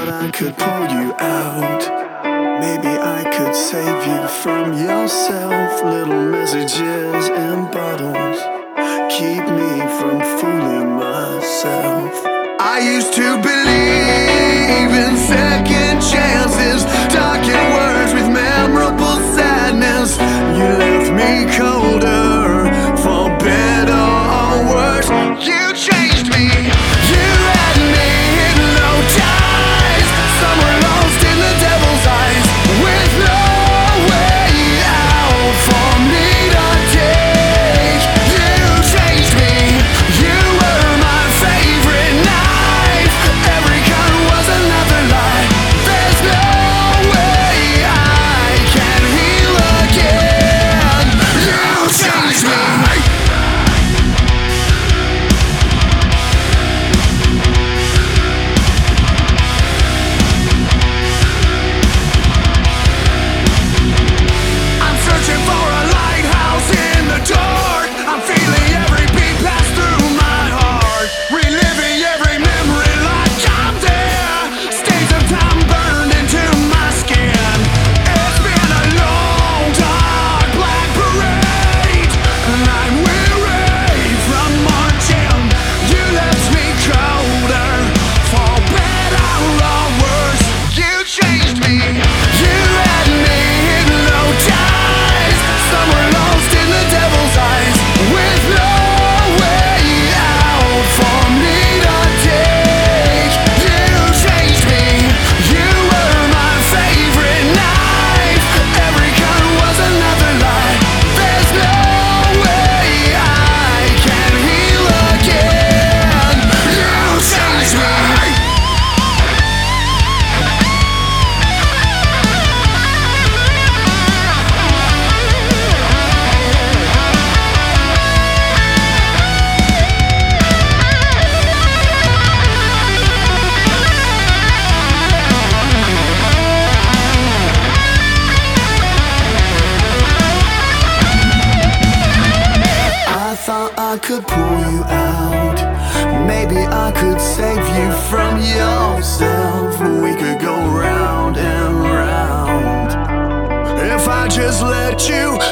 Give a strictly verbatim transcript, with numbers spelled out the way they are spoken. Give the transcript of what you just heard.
thought I could pull you out. Maybe I could save you from yourself. Little messages in bottles keep me from fooling myself. I used to believe in second chances, talking words with memorable sadness. You left me colder, for better or worse. You changed me. You had me in low ties, somewhere lost in the devil's eyes, with no way out for me to take. You changed me. You were my favorite knife. Every gun was another lie. There's no way I can heal again. You changed me. I'm searching for a lighthouse in the dark. I'm feeling every beat pass through my heart, reliving every memory like I'm there. Stains of time burned into my skin. It's been a long, dark, black parade, and I'm weary from marching. You left me colder, for better or worse. You changed me. You had me in low ties, somewhere lost in the devil's eyes, with no way out for me to take. You changed me. You were my favorite knife. Every gun was another lie. There's no way I can heal again. You changed me. I thought I could pull you out. Maybe I could save you from yourself. We could go round and round if I just let you